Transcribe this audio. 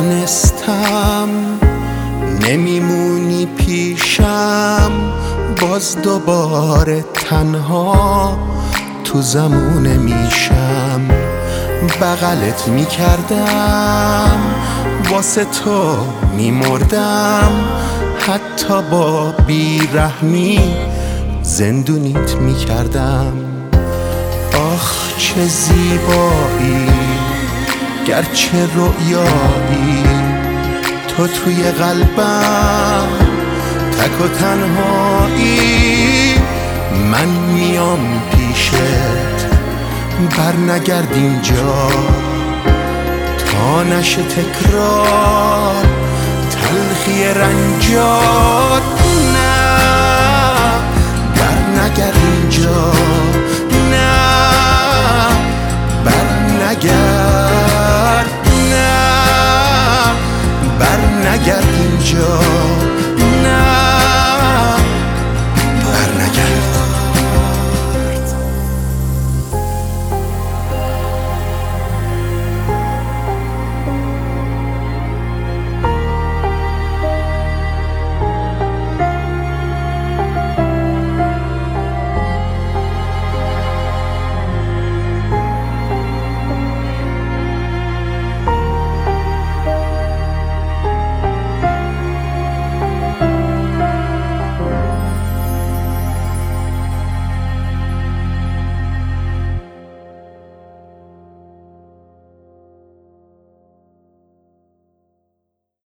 میدونستم نمیمونی پیشم، باز دوباره تنها تو زمونه میشم. بغلت میکردم، واسه تو میمردم، حتی با بیرحمی زندونیت میکردم. آخ چه زیبایی، گرچه رؤیایی، تو توی قلبم تک و تنهایی. من میام پیشت، بر نگرد اینجا تا نشه تکرار تلخی رنجات. نه بر نگرد اینجا، نه بر نگرد، نه بر نگرد اینجا.